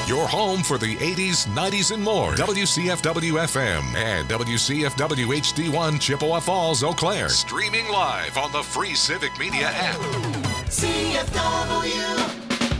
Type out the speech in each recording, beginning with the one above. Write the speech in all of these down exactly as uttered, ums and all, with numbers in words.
Your home for the eighties, nineties, and more. W C F W F M and W C F W H D one Chippewa Falls, Eau Claire. Streaming live on the free Civic Media app. C F W.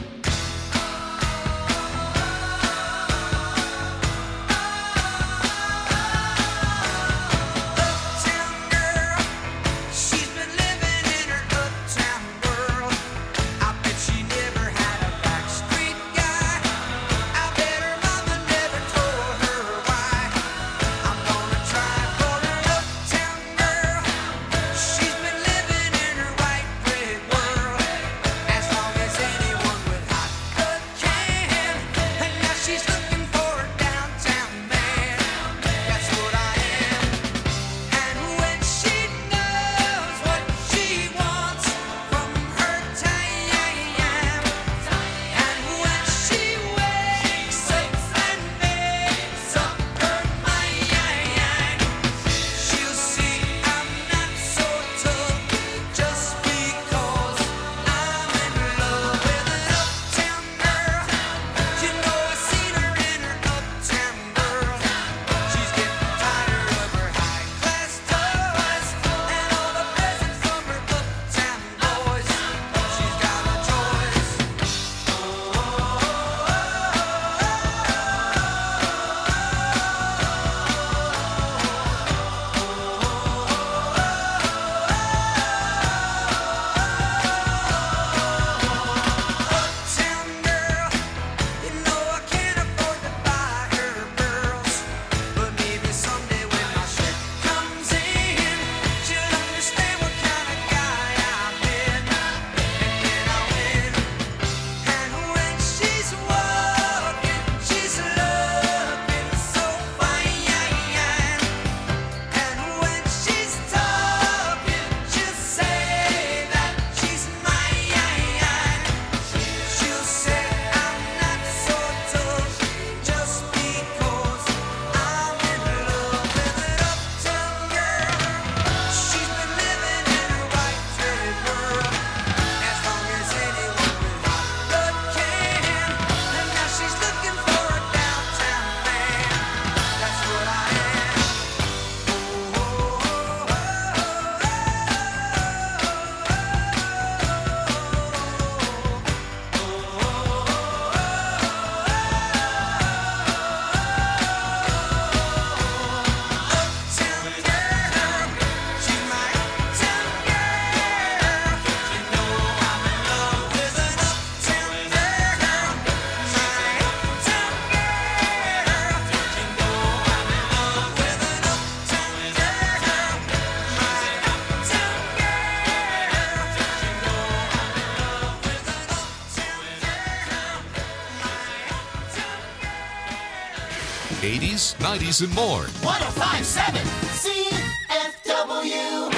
eighties, nineties, and more. one oh five point seven C F W.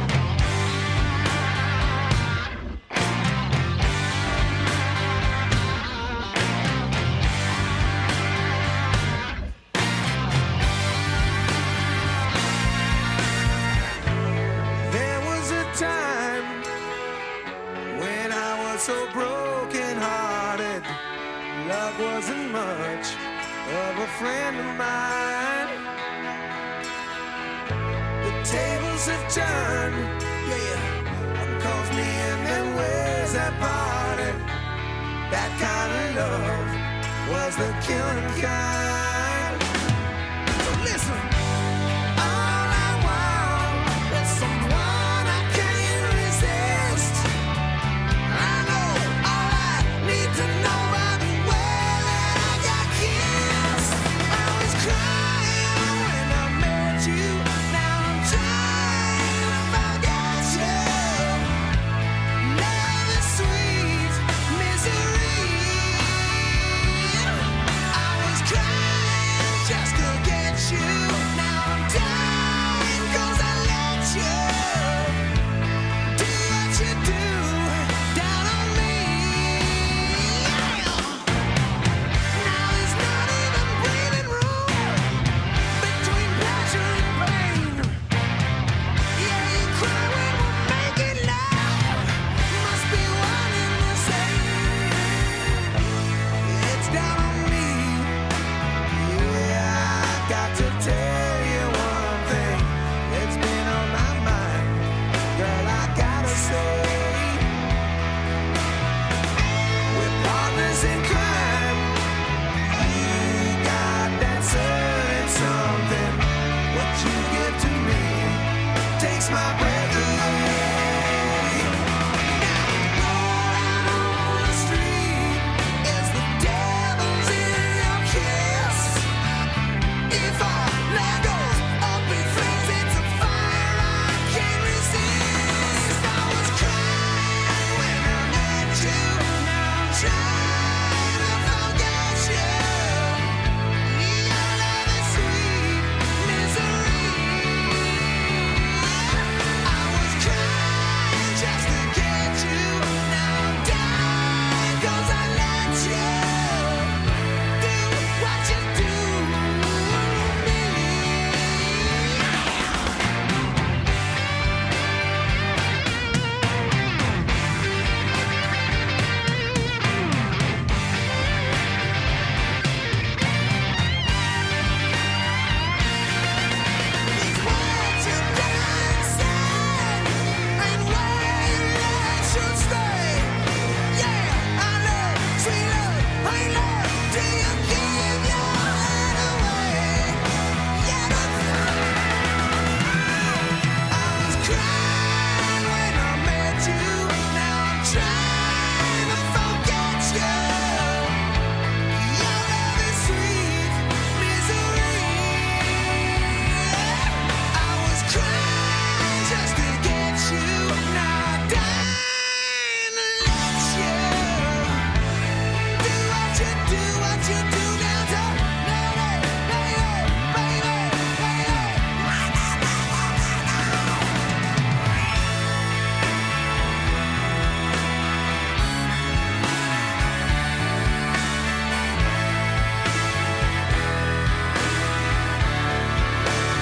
There was a time when I was so broken hearted. Love wasn't much of a friend of mine. The tables have turned, yeah, cause me and them ways have parted. That kind of love was the killing kind. So listen, all I want is someone I can't resist. I know all I need to know. Sweet misery. I was crying.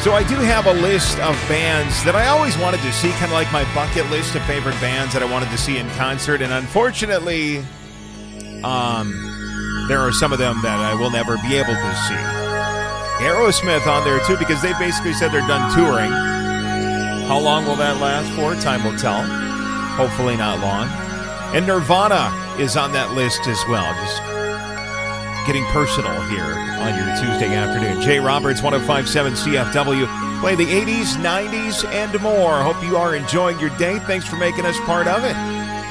So I do have a list of bands that I always wanted to see, kind of like my bucket list of favorite bands that I wanted to see in concert. And unfortunately, um, there are some of them that I will never be able to see. Aerosmith on there too, because they basically said they're done touring. How long will that last for? Time will tell. Hopefully not long. And Nirvana is on that list as well. Just getting personal here on your Tuesday afternoon. Jay Roberts, one oh five point seven C F W. Play the eighties, nineties, and more. Hope you are enjoying your day. Thanks for making us part of it.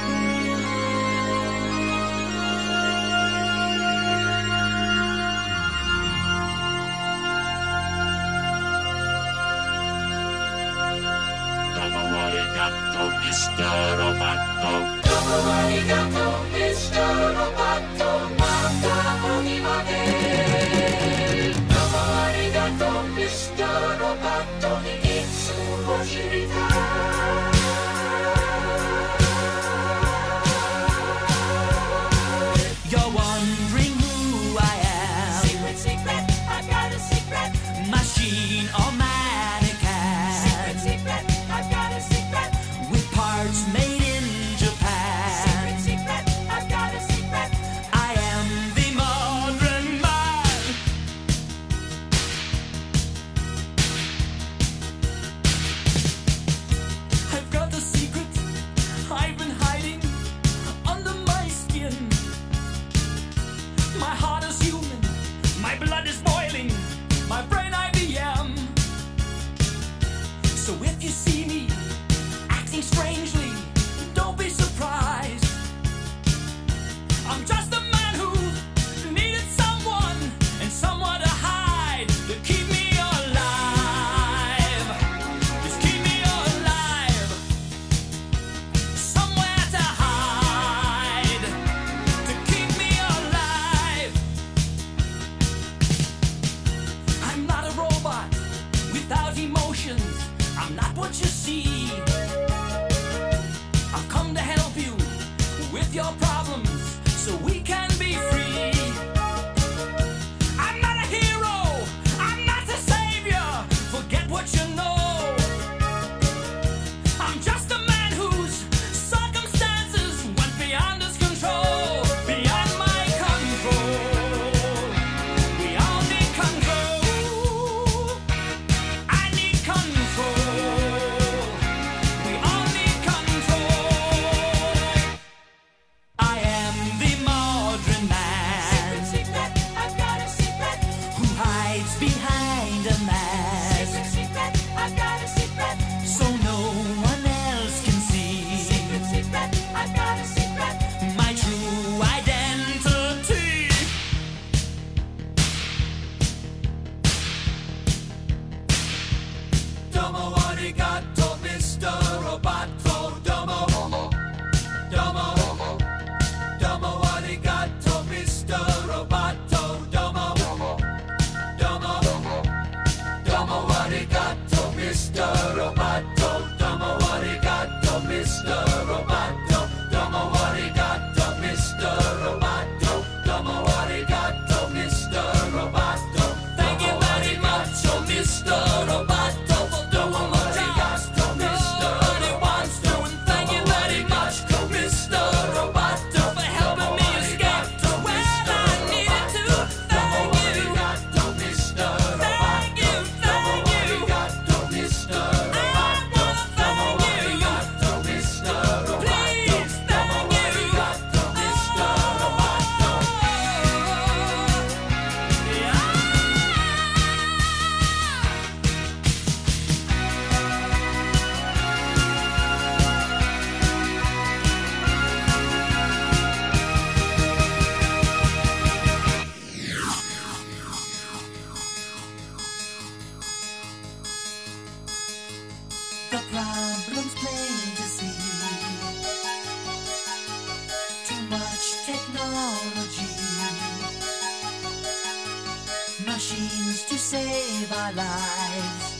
Machines to save our lives.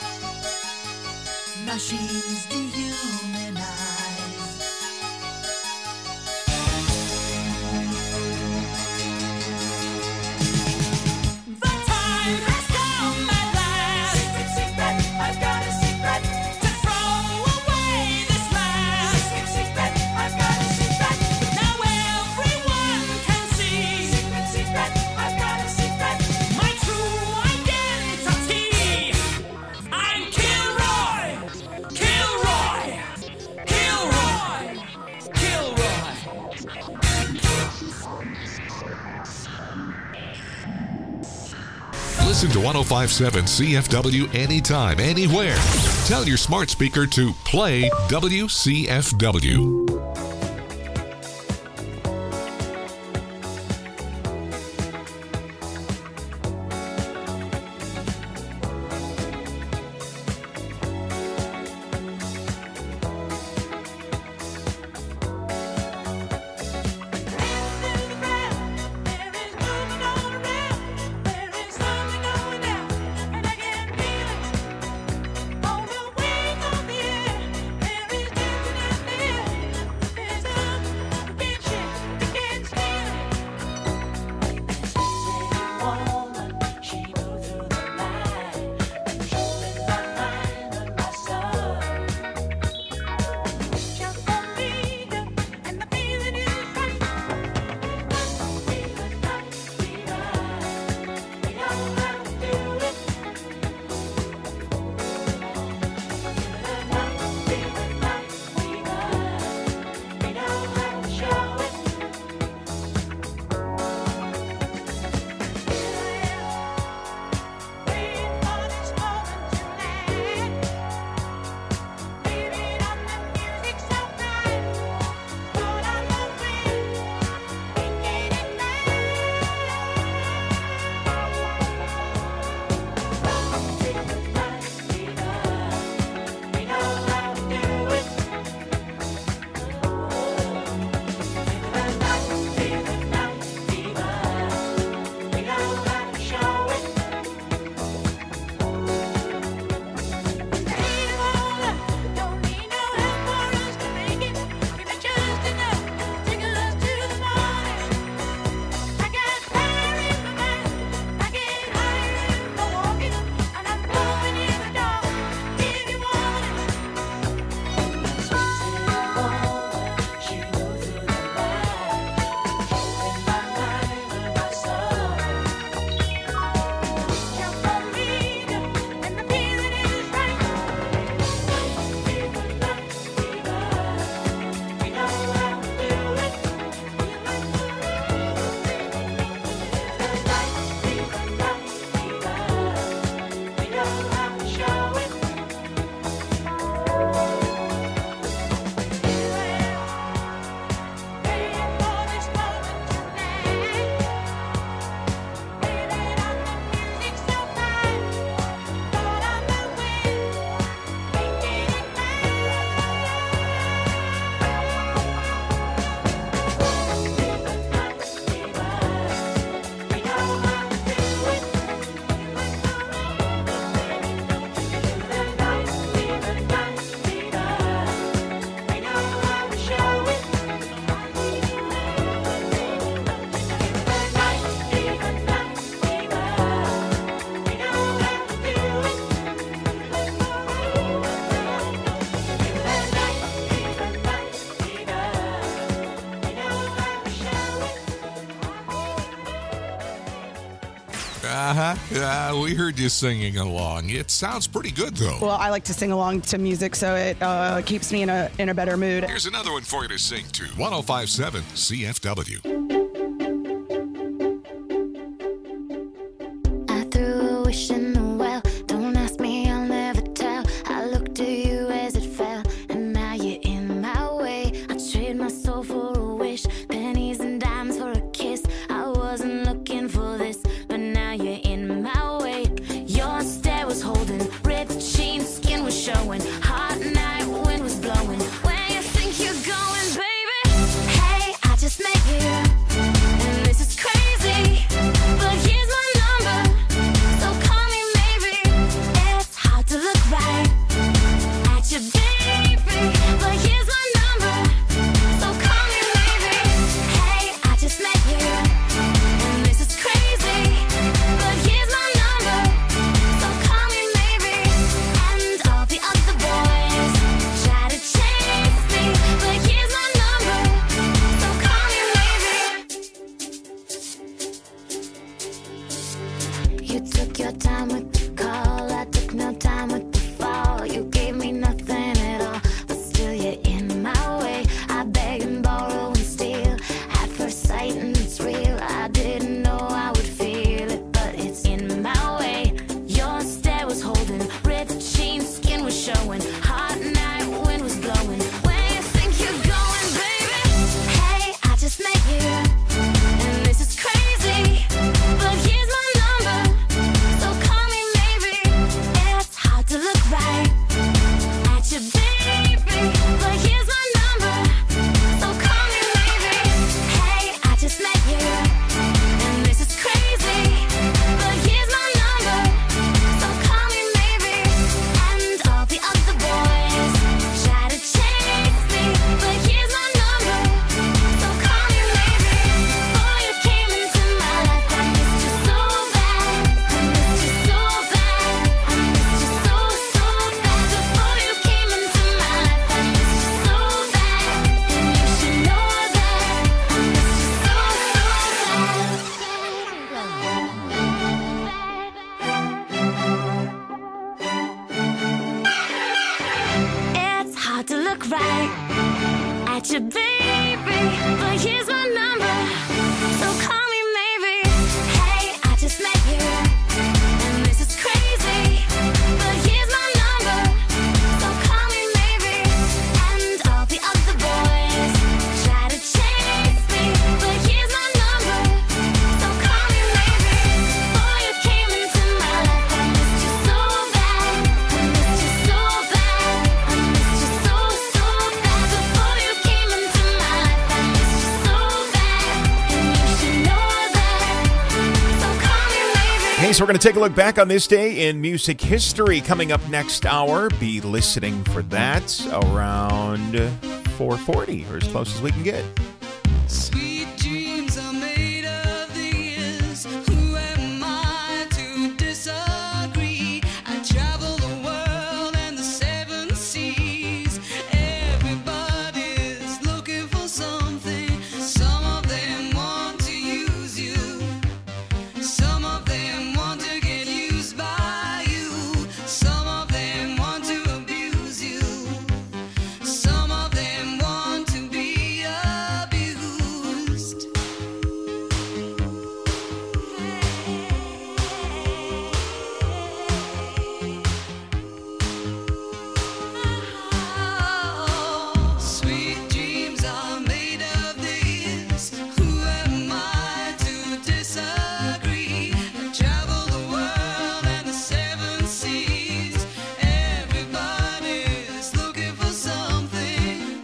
Machines dehumanize. The time has come at last. Listen to ten fifty-seven C F W anytime, anywhere. Tell your smart speaker to play W C F W. Uh-huh. Uh, we heard you singing along. It sounds pretty good, though. Well, I like to sing along to music, so it uh, keeps me in a in a better mood. Here's another one for you to sing to. ten fifty-seven C F W. I threw a wish in the well. Don't ask me, I'll never tell. I looked at you as it fell, and now you're in my way. I trade my soul for a wish, pennies and dimes for a kiss. I wasn't looking for this, but now you're in my way. Your stare was holding, ripped jeans, skin was showing. Hot night, wind was blowing. Where you think you're going, baby? Hey, I just met you, and this is crazy. But here's my number, so call me look right at you, baby. But here's my number, so call me maybe. Hey, I just met you, and this is crazy. But here's my number, so call me maybe. And all the other boys try to chase me, but here's my number, so call me maybe. Before you came into my life, I missed you so bad. I missed you so bad. I missed you so, so bad. Before you came into my life, I missed you so bad. And you should know that, so call me maybe. Hey, so we're going to take a look back on this day in music history coming up next hour. Be listening for that around four forty, or as close as we can get. Sweet dreams are made of these. Who am I to disagree? I travel the world and the seven seas. Everybody's looking for something. Some of them want to use you. Some of them want to get used by you. Some of them want to abuse you. Some of them want to be abused. Sweet dreams are made of this. Who am I to disagree? I travel the world and the seven seas. Everybody's looking for something.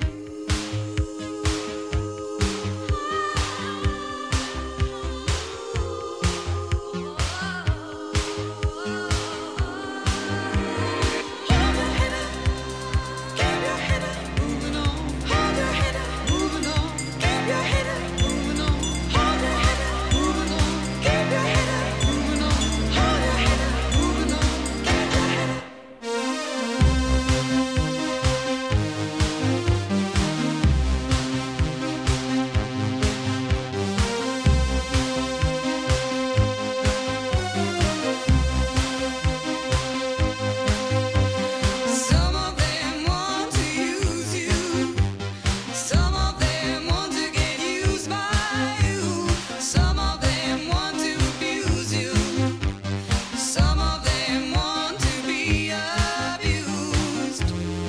Hold your head up, keep your head up, moving on. Hold your head up, moving on. Keep your head up, moving on. Hold your head up, moving on. Keep your head up, moving on. Hold your head up, moving on. Keep your head up. Some of them want to use you. Some of them want to get used by you. Some of them want to abuse you. Some of them want to be abused.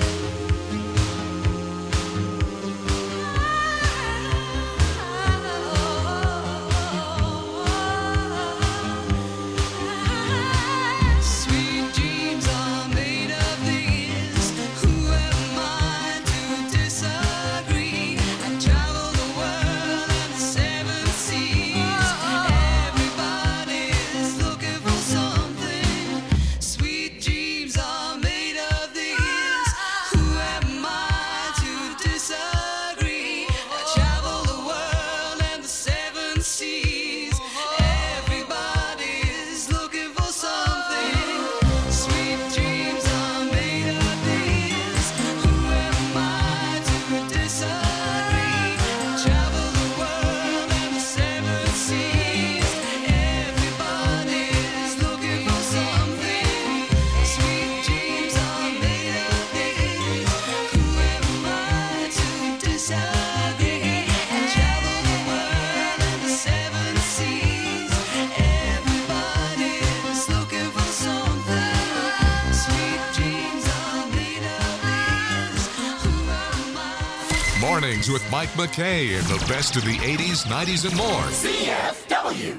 Sweet dreams are made of these. Who am I to disagree? I travel the world and the seven seas. Everybody's looking for something. Sweet dreams are made of these. Who am I to disagree? I travel the world and the seven seas. Everybody's looking for something. Sweet dreams are made of these. Who am I to disagree? I travel the world and the seven seas. Everybody's looking for something. Sweet dreams are made of these. Who am I to disagree? I travel the world and the seven seas. Everybody's looking for something. Sweet dreams are made of these. Who am I? Mornings with Mike McKay and the best of the eighties, nineties, and more. C F W.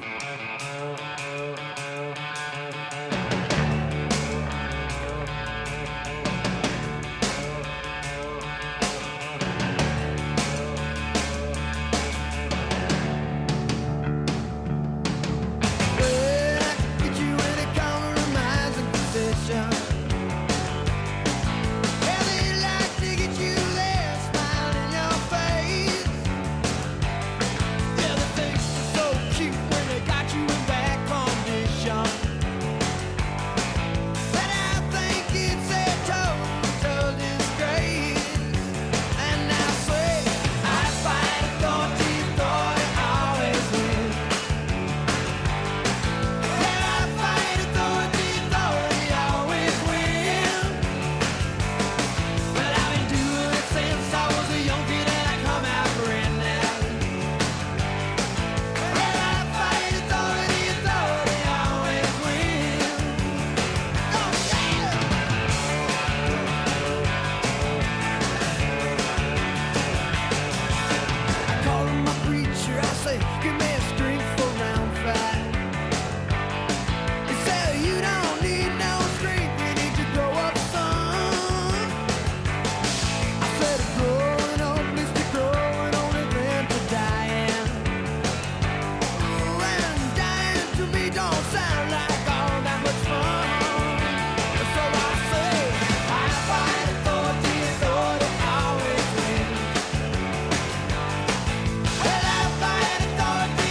Get you any compromising position. Yeah, they like to get you there, smile in your face. Yeah, the things are so cute when they got say, give me a strength for round five. He said, you don't need no strength, you need to grow up, son. I said, growing up, at least you're growing only then to dying. Ooh, and dying to me don't sound like all that much fun. So I say, I fight authority, authority always wins. Well, I fight authority,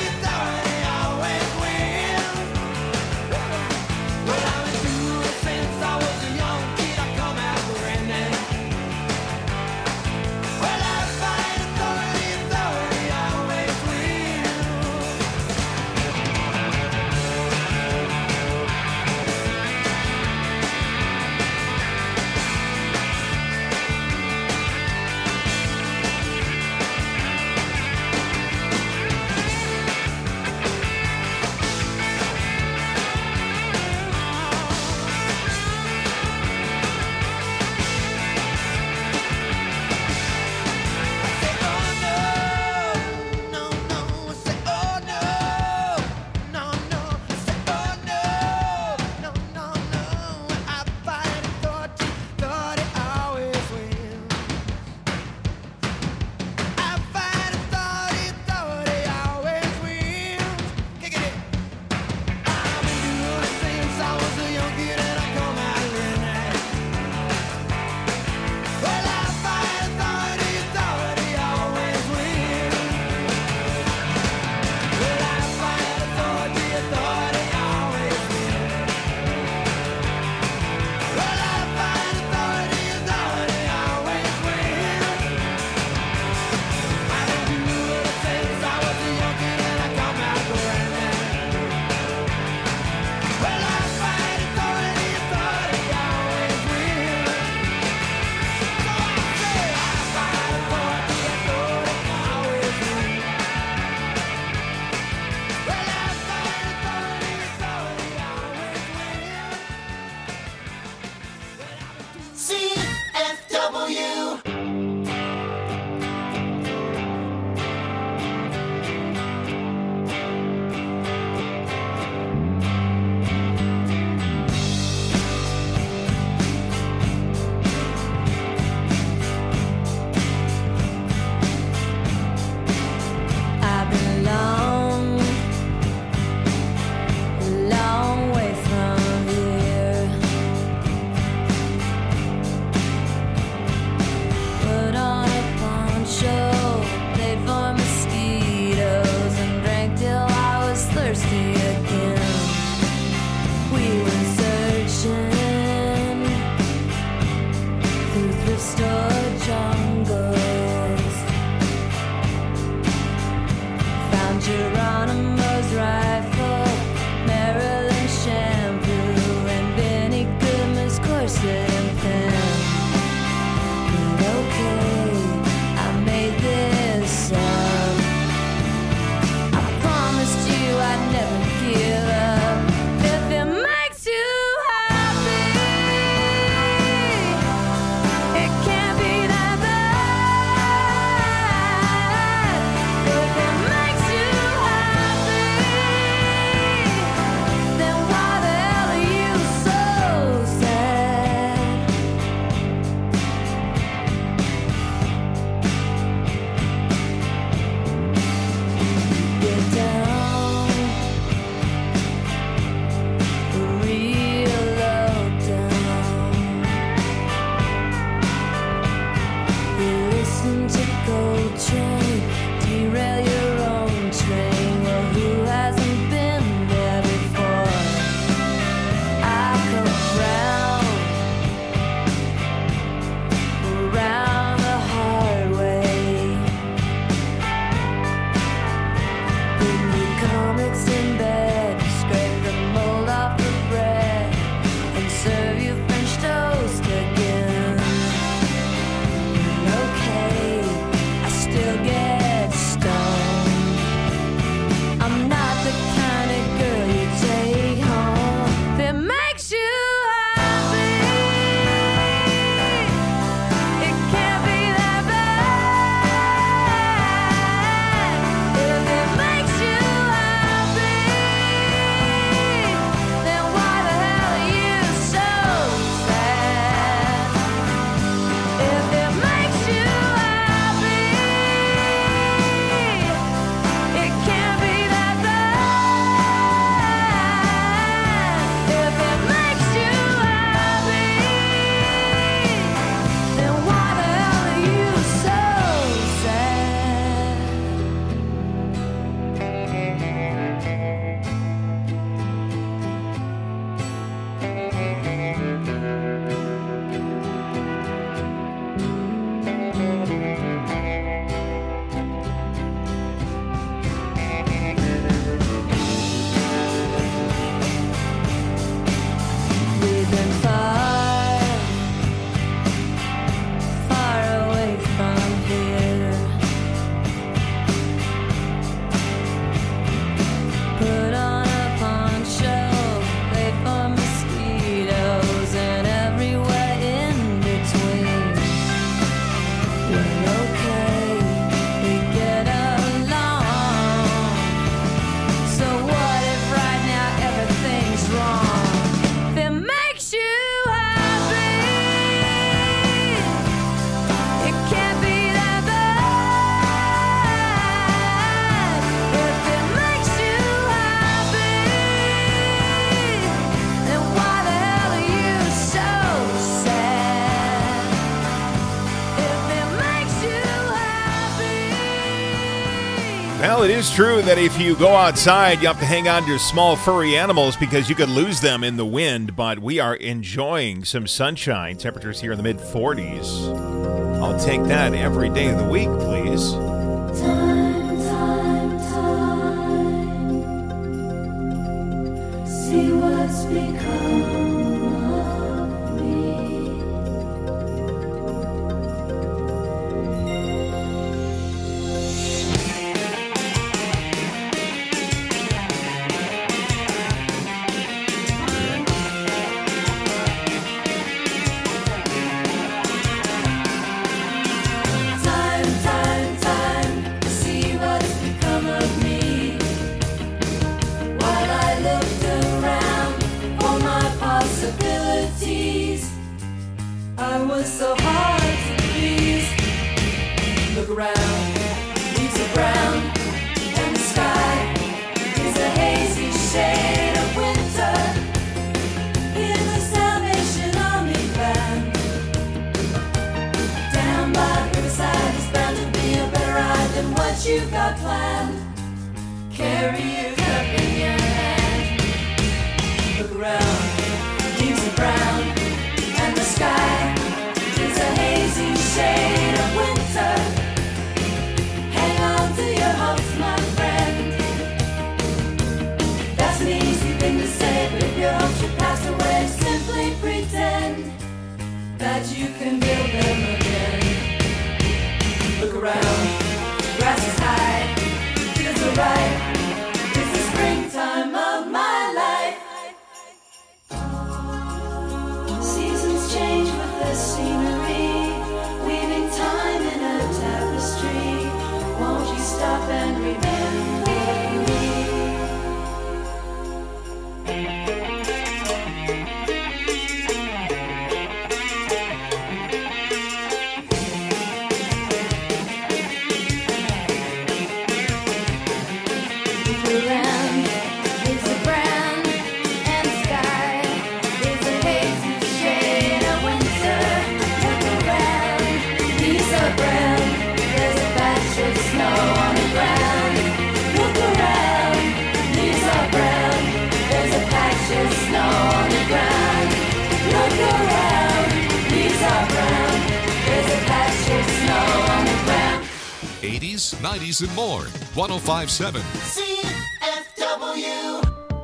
Well, it is true that if you go outside, you have to hang on to your small furry animals because you could lose them in the wind, but we are enjoying some sunshine. Temperatures here in the mid forties. I'll take that every day of the week, please. Time, time, time. See what's become. So hard to please. Look around, leaves are brown, and the sky is a hazy shade of winter. Hear the Salvation Army band. Down by the riverside is bound to be a better ride than what you've got planned. Carry your cup in your hand. Look around, leaves are brown, and the sky is a hazy shade of winter. Hang on to your hopes, my friend. That's an easy thing to say, but if your hopes should pass away, simply pretend that you can build them again. Look around, grass is high, fields are ripe. It's the springtime of my life. Seasons change with the scenery, weaving time in a tapestry. Won't you stop and remember me? The land is a brand, and the sky is a hazy shade of winter. Look around, leaves are brown. There's a patch of snow on the ground. Look around, leaves are brown. There's a patch of snow on the ground. Look around, leaves are brown. There's a patch of snow on the ground. eighties, nineties, and more. one oh five point seven. C F W.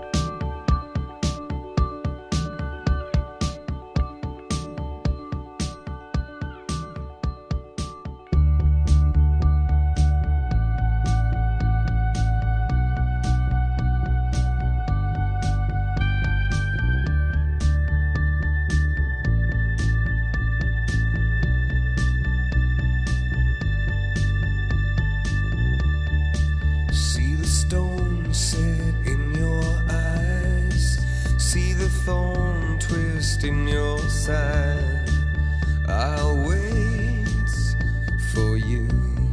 See the stone set in your eyes. See the thorn twist in your side. I'll wait for you.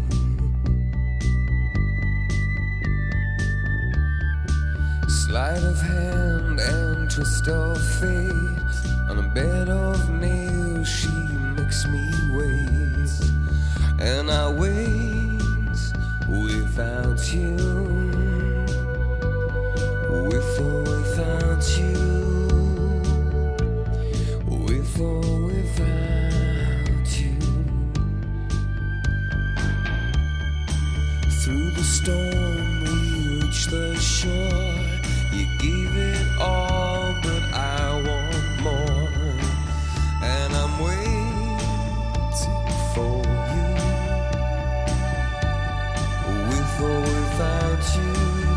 Sleight of hand and twist of fate. On a bed of nails she makes me wait. And I wait without you, with or without you, with or without you. Through the storm we reach the shore. You gave it all, but I want more. And I'm waiting for you, with or without you,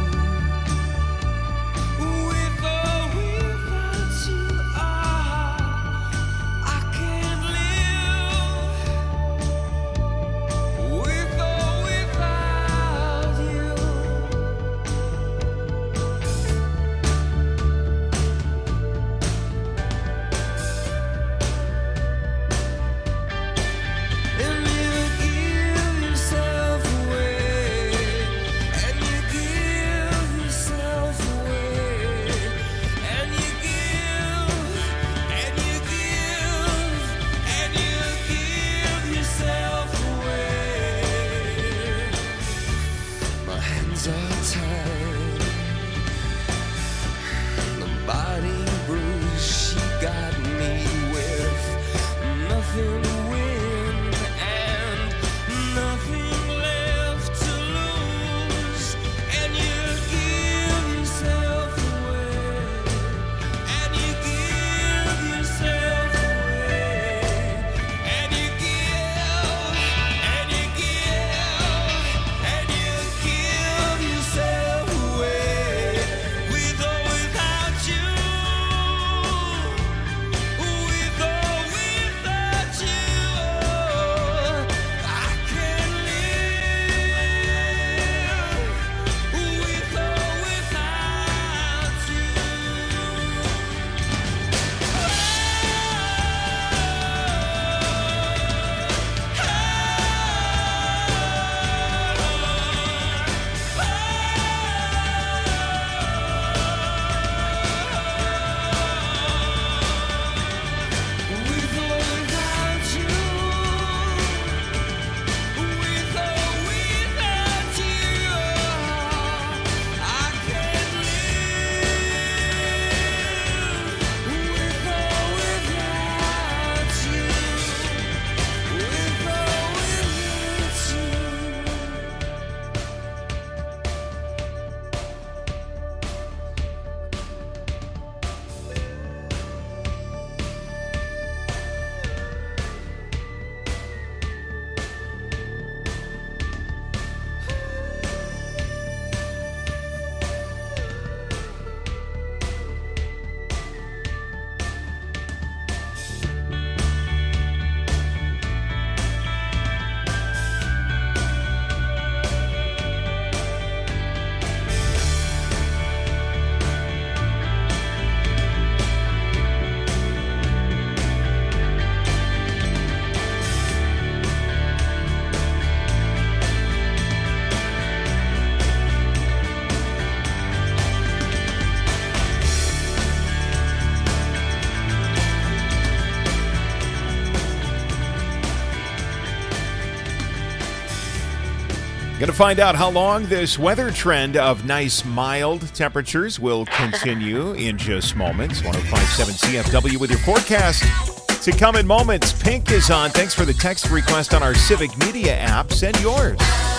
with or without you, ah, I can't live with or without you. Going to find out how long this weather trend of nice, mild temperatures will continue in just moments. one oh five point seven C F W with your forecast to come in moments. Pink is on. Thanks for the text request on our Civic Media app. Send yours.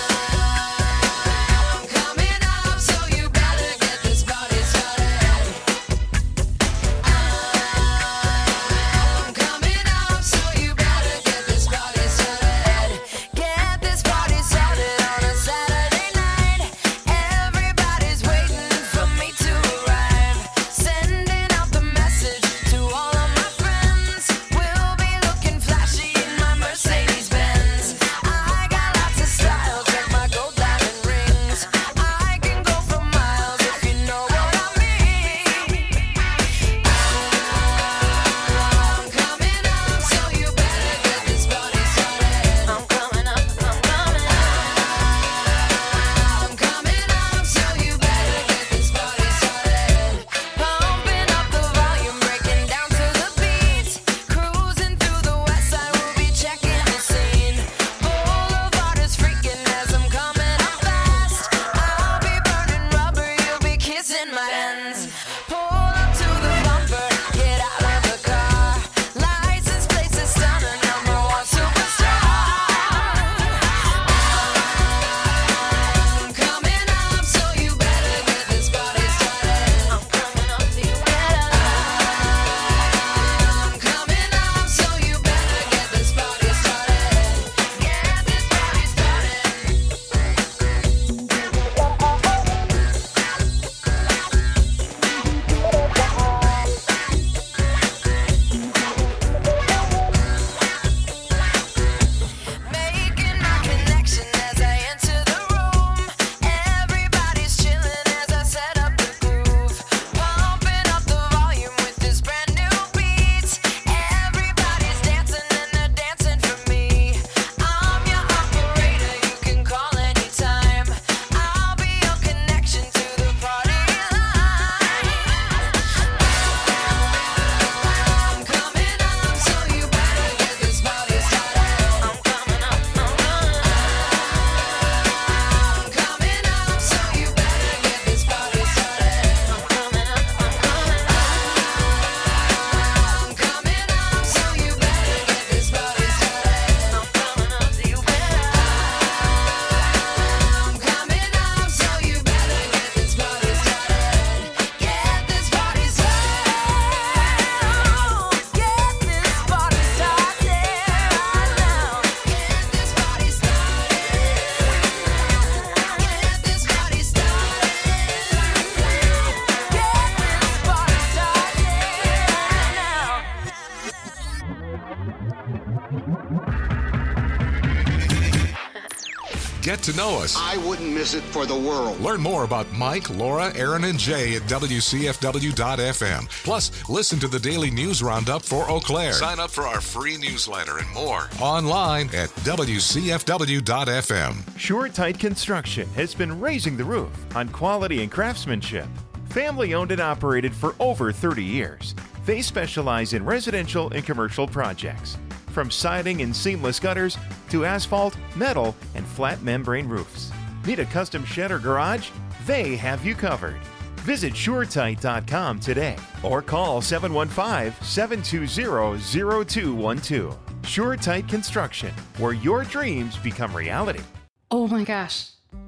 Get to know us. I wouldn't miss it for the world. Learn more about Mike, Laura, Aaron, and Jay at W C F W dot F M. Plus, listen to the daily news roundup for Eau Claire. Sign up for our free newsletter and more online at W C F W dot F M. SureTight Construction has been raising the roof on quality and craftsmanship. Family owned and operated for over thirty years. They specialize in residential and commercial projects, from siding and seamless gutters to asphalt, metal, and flat membrane roofs. Need a custom shed or garage? They have you covered. Visit Sure Tight dot com today or call seven one five, seven two zero, zero two one two. SureTight Construction, where your dreams become reality. Oh my gosh.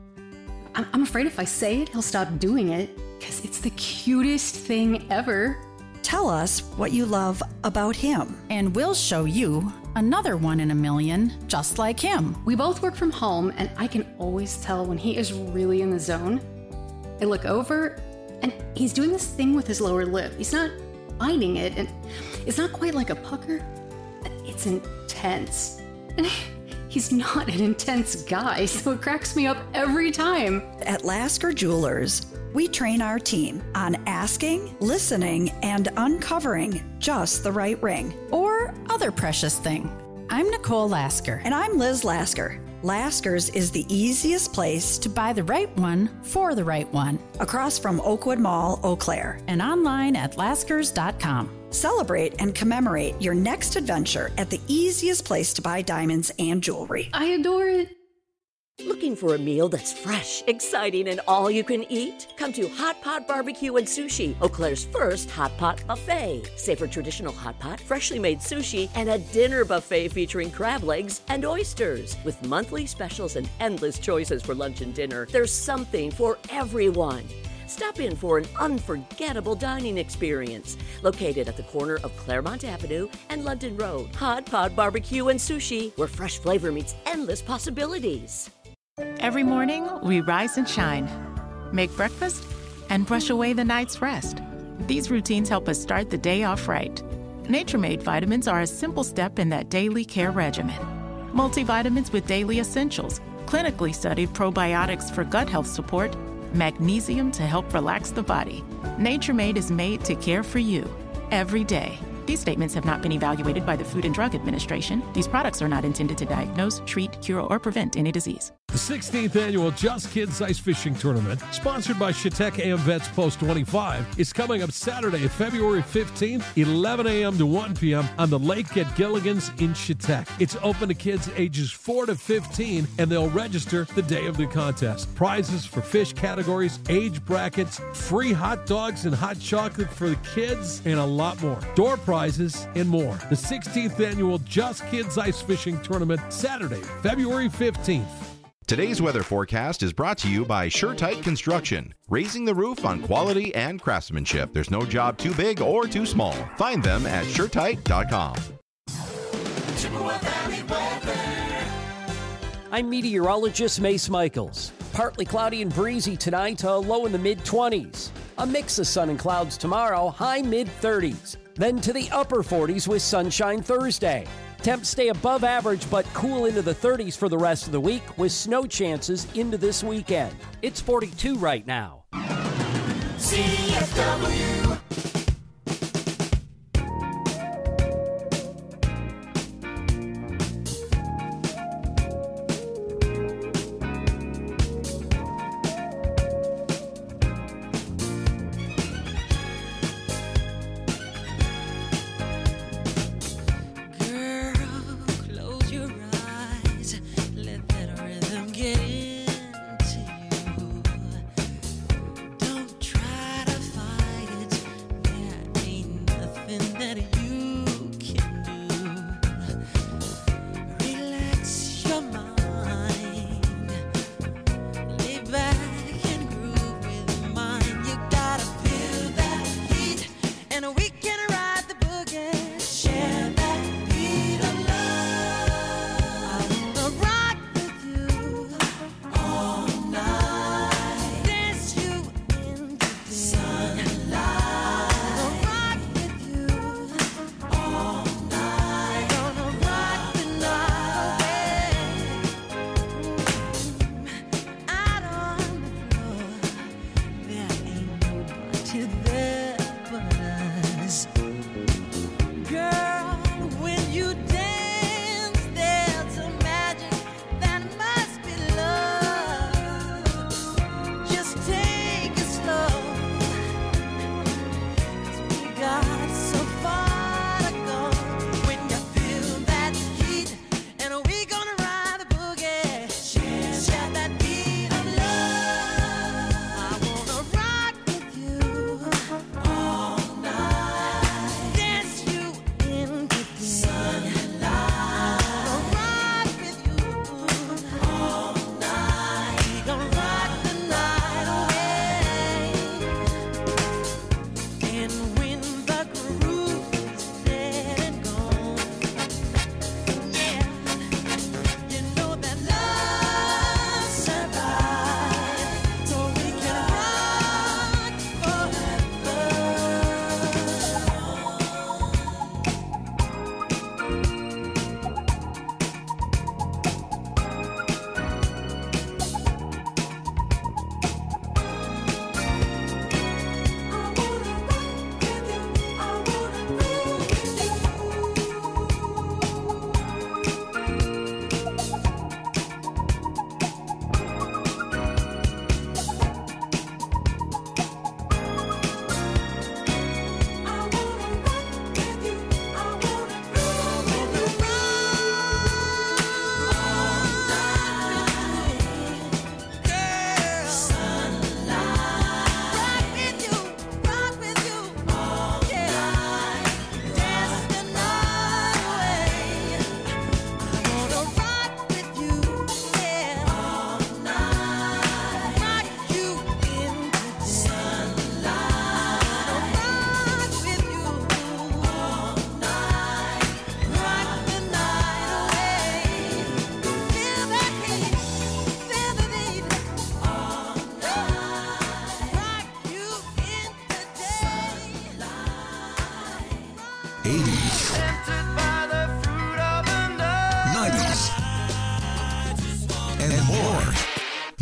I'm I'm afraid if I say it, he'll stop doing it because it's the cutest thing ever. Tell us what you love about him. And we'll show you another one in a million just like him. We both work from home, and I can always tell when he is really in the zone. I look over, and he's doing this thing with his lower lip. He's not biting it, and it's not quite like a pucker. It's intense. And he's not an intense guy, so it cracks me up every time. At Lasker Jewelers, we train our team on asking, listening, and uncovering just the right ring. Or other precious thing. I'm Nicole Lasker. And I'm Liz Lasker. Lasker's is the easiest place to buy the right one for the right one. Across from Oakwood Mall, Eau Claire. And online at laskers dot com. Celebrate and commemorate your next adventure at the easiest place to buy diamonds and jewelry. I adore it. Look Looking for a meal that's fresh, exciting, and all you can eat? Come to Hot Pot Barbecue and Sushi, Eau Claire's first hot pot buffet. Savor traditional hot pot, freshly made sushi, and a dinner buffet featuring crab legs and oysters. With monthly specials and endless choices for lunch and dinner, there's something for everyone. Stop in for an unforgettable dining experience. Located at the corner of Claremont Avenue and London Road. Hot Pot Barbecue and Sushi, where fresh flavor meets endless possibilities. Every morning, we rise and shine, make breakfast, and brush away the night's rest. These routines help us start the day off right. Nature-Made vitamins are a simple step in that daily care regimen. Multivitamins with daily essentials, clinically studied probiotics for gut health support, magnesium to help relax the body. Nature-Made is made to care for you every day. These statements have not been evaluated by the Food and Drug Administration. These products are not intended to diagnose, treat, cure, or prevent any disease. The sixteenth Annual Just Kids Ice Fishing Tournament, sponsored by Chautauqua AmVets Post twenty-five, is coming up Saturday, February fifteenth, eleven a.m. to one p.m. on the lake at Gilligan's in Chautauqua. It's open to kids ages four to fifteen, and they'll register the day of the contest. Prizes for fish categories, age brackets, free hot dogs and hot chocolate for the kids, and a lot more. Door prizes and more. The sixteenth Annual Just Kids Ice Fishing Tournament, Saturday, February fifteenth. Today's weather forecast is brought to you by SureTight Construction, raising the roof on quality and craftsmanship. There's no job too big or too small. Find them at sure tight dot com. I'm meteorologist Mace Michaels. Partly cloudy and breezy tonight, a low in the mid twenties. A mix of sun and clouds tomorrow, high mid thirties. Then to the upper forties with sunshine Thursday. Temps stay above average but cool into the thirties for the rest of the week with snow chances into this weekend. It's forty-two right now. C F W.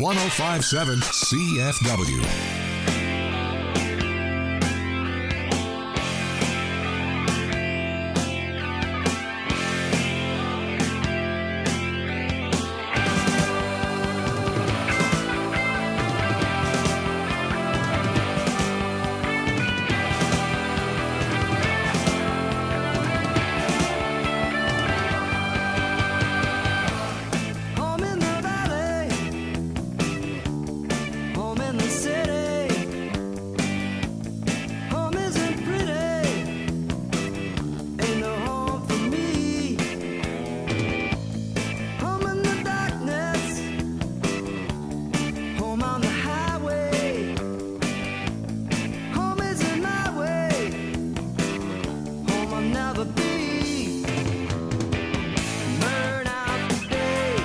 one oh five point seven C F W. Home in the valley, home in the city. Home isn't pretty, ain't no home for me. Home in the darkness, home on the highway. Home isn't my way, home I'll never be. Burn out the day,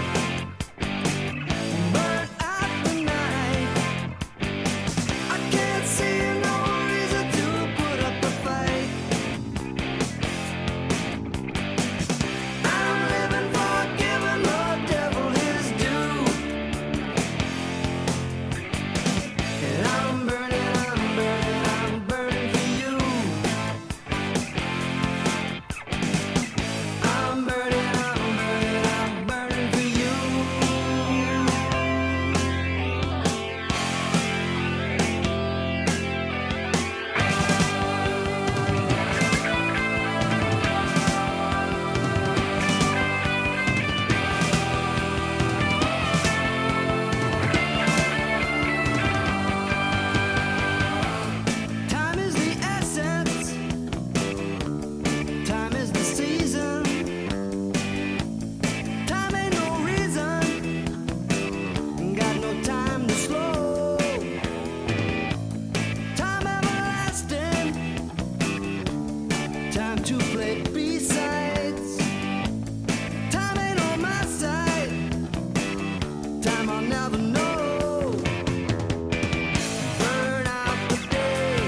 burn out the night. I can't see no reason to put up a fight. I'm living for giving the devil his due. And I'm burning, I'm burning, I'm burning for you. I'm burning, I'm burning, I'm burning for you. Time is the essence, time is the season. Time ain't no reason, got no time to slow. Time everlasting, time to play B-sides. Time ain't on my side, time I'll never know. Burn out the day,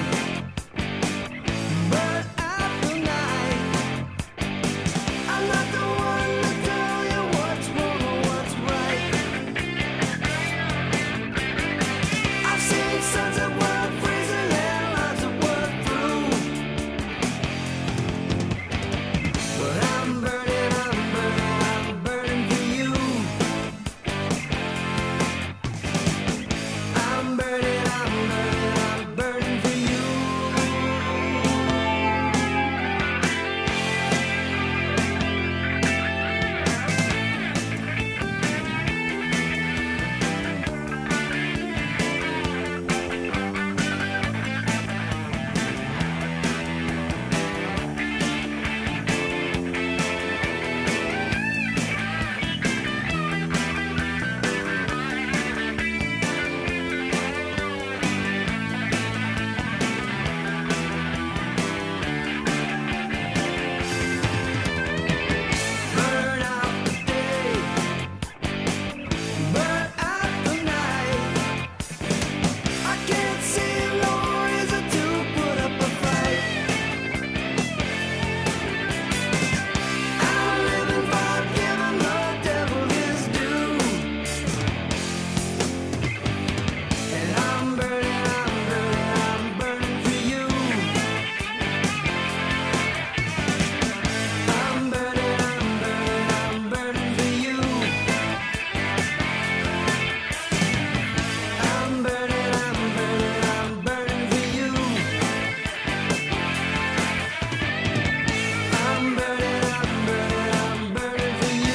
burn out the night. I'm not the one to tell you what's wrong or what's right. I've seen suns that were freezing and lives that were through. But I'm burning, I'm burning, I'm burning for you. I'm burning, I'm burning, I'm burning for you. Burn out the day, burn out the night. I can't see no reason to put up a fight. I'm living for giving the devil his due. And I'm burning, I'm burning, I'm burning for you. I'm burning, I'm burning, I'm burning for you. I'm burning, I'm burning, I'm burning for you. I'm burning, I'm burning, I'm burning for you.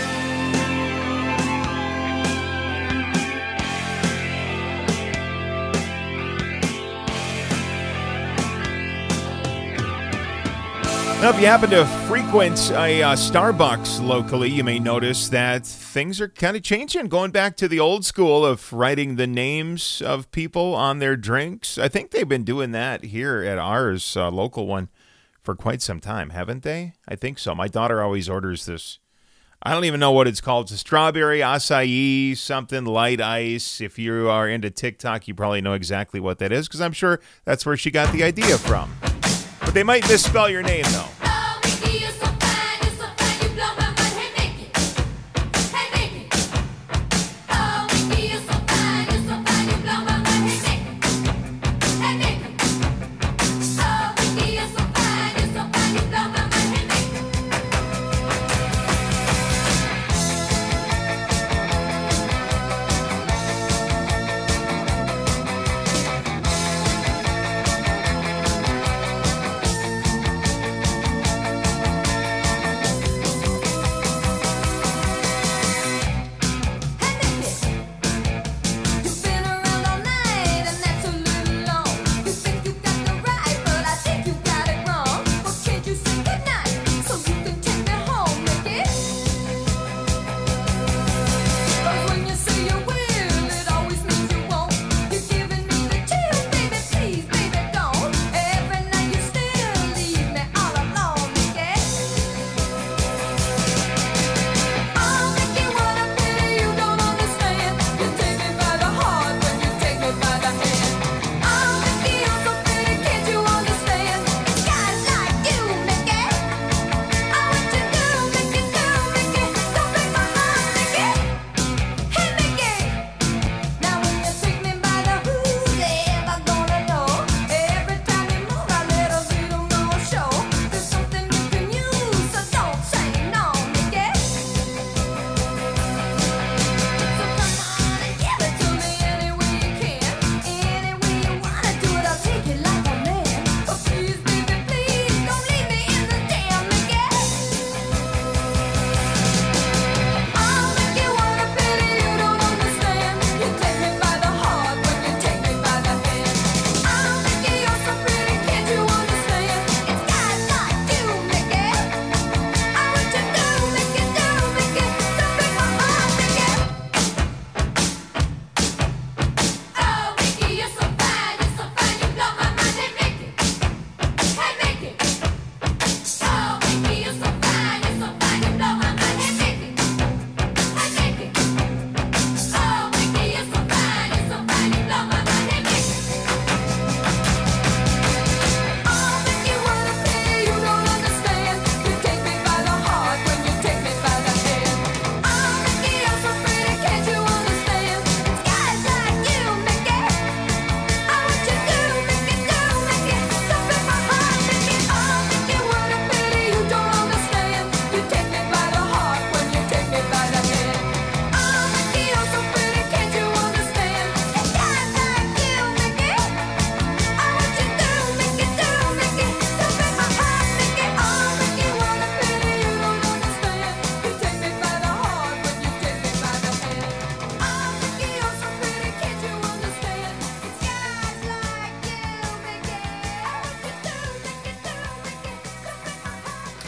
Now, if you happen to frequent a uh, Starbucks locally, you may notice that things are kind of changing, going back to the old school of writing the names of people on their drinks. I think they've been doing that here at ours, uh, local one, for quite some time, haven't they? I think so. My daughter always orders this. I don't even know what it's called. It's a strawberry acai, something light ice. If you are into TikTok, you probably know exactly what that is, because I'm sure that's where she got the idea from. But they might misspell your name, though.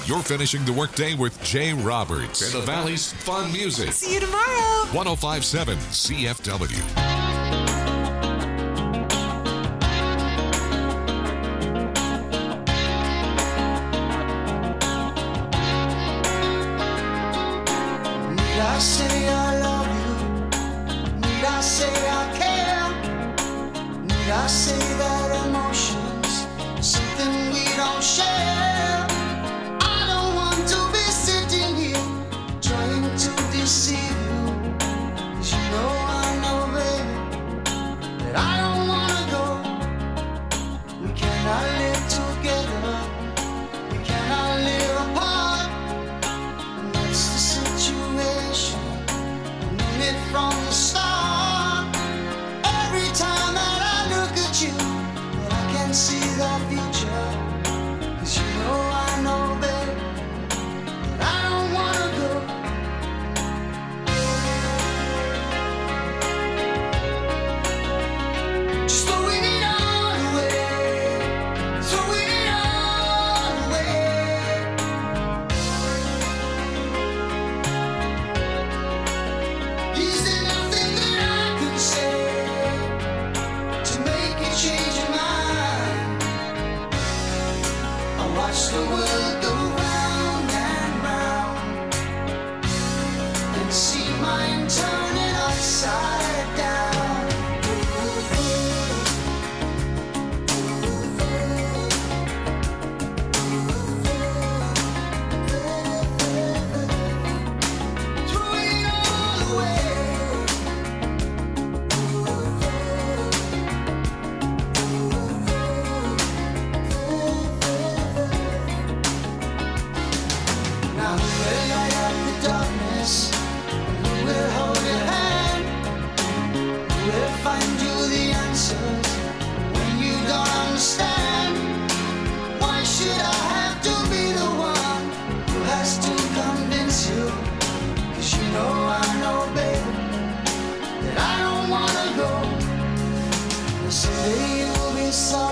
You're finishing the workday with Jay Roberts and the Valley's fun music. See you tomorrow. one oh five point seven C F W. Need I say I love you? Need I say I care? Need I say that emotions something we don't share? I don't want to be sitting here trying to deceive you, 'cause you know I know, baby, that I don't wanna go. We cannot live together, we cannot live apart. And that's the situation, I knew it from the start. Every time that I look at you, that I can see the future. 'Cause you know I know, babe, that I don't wanna go. Just throwing it all away, throwing it all away. Is there nothing that I could say to make you change your mind? I watch the world go round and round and see mine turning upside down. Throwing it all away. Now who will light up the darkness? Who will hold your hand? Who will find you the answers when you don't understand? Why should I have to be the one who has to convince you? 'Cause you know I know, baby, that I don't wanna go. Listen, baby,